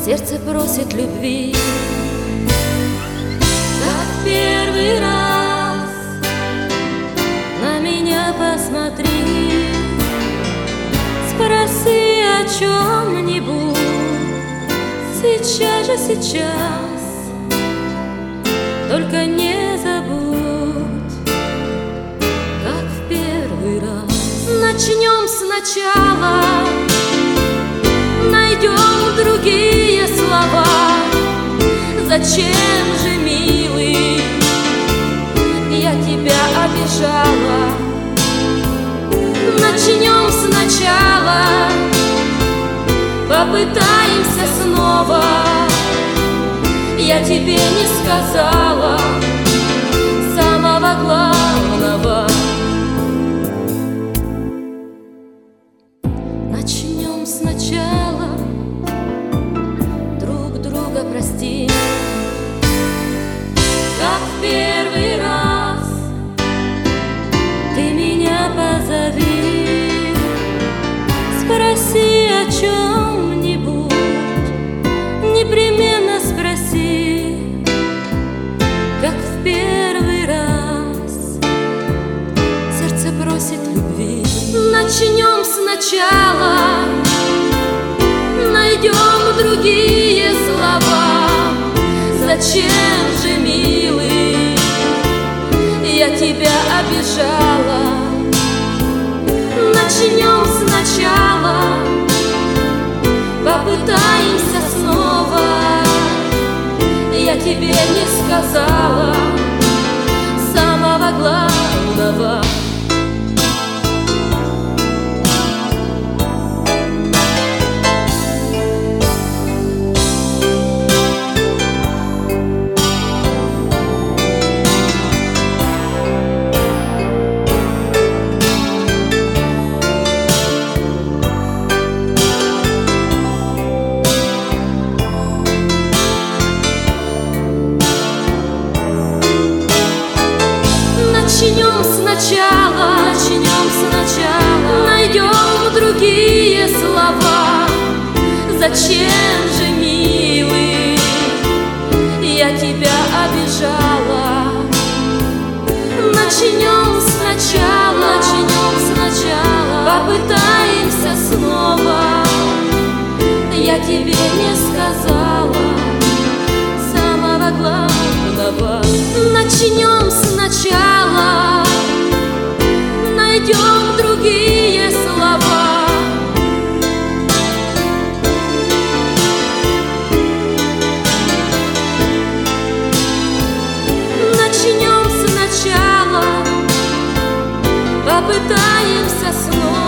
Сердце просит любви, как в первый раз. На меня посмотри, спроси о чем-нибудь. Сейчас же, сейчас, только не забудь, как в первый раз. Начнем сначала, найдем другие слова. Зачем же, милый, я тебя обижала? Начнем сначала, попытаемся снова. Я тебе не сказала самого главного. Начнем сначала, друг друга прости, как в первый раз. Ты меня позови, спроси о чем-нибудь, непременно спроси, как в первый раз. Сердце просит любви. Начнем сначала, найдем другие слова. Зачем же, милый, я тебя обижала? Начнем сначала, попытаемся снова. Я тебе не сказала самого главного. Начнем сначала, найдем другие слова. Зачем же, милый, я тебя обижала? Начнем сначала, попытаемся снова. Я тебе не сказала самого главного. Начнем сначала, найдем другие слова. Начнем сначала, попытаемся снова.